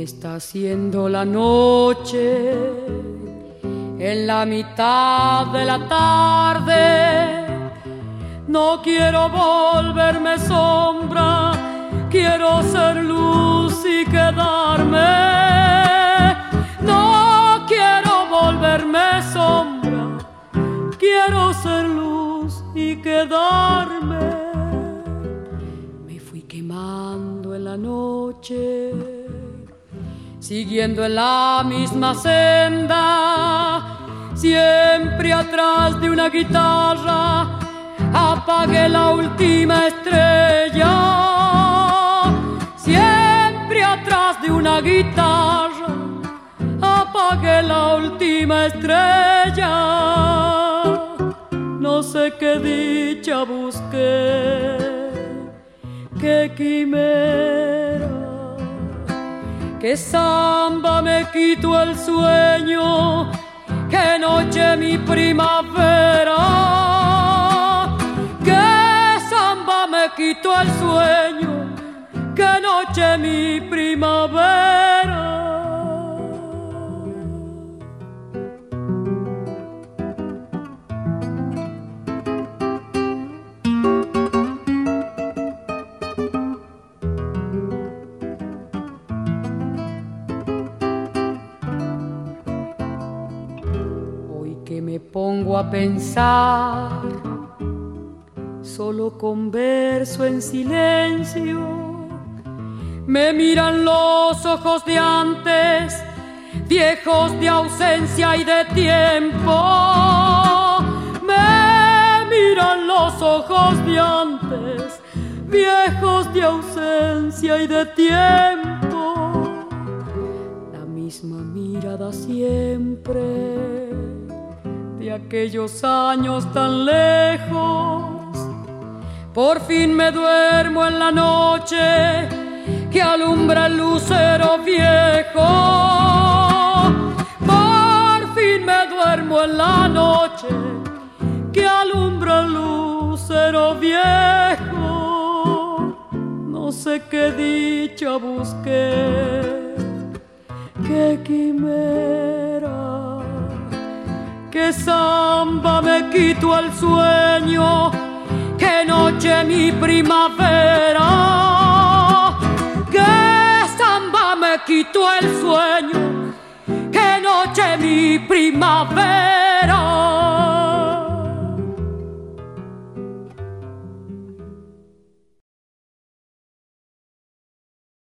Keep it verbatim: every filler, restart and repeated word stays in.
está haciendo la noche, en la mitad de la tarde. No quiero volverme sombra, quiero ser luz y quedarme. No quiero volverme sombra, quiero ser luz y quedarme. Me fui quemando en la noche, siguiendo en la misma senda, siempre atrás de una guitarra. Apagué la última estrella, siempre atrás de una guitarra. Apagué la última estrella. No sé qué dicha busqué, qué quimera, qué samba me quitó el sueño, qué noche mi primavera. Me quitó el sueño, qué noche mi primavera. Hoy que me pongo a pensar, solo converso en silencio, me miran los ojos de antes, viejos de ausencia y de tiempo. Me miran los ojos de antes, viejos de ausencia y de tiempo. La misma mirada siempre, de aquellos años tan lejos. Por fin me duermo en la noche que alumbra el lucero viejo. Por fin me duermo en la noche que alumbra el lucero viejo. No sé qué dicha busqué, qué quimera, qué samba me quitó el sueño, qué noche mi primavera. Qué samba me quitó el sueño, qué noche mi primavera.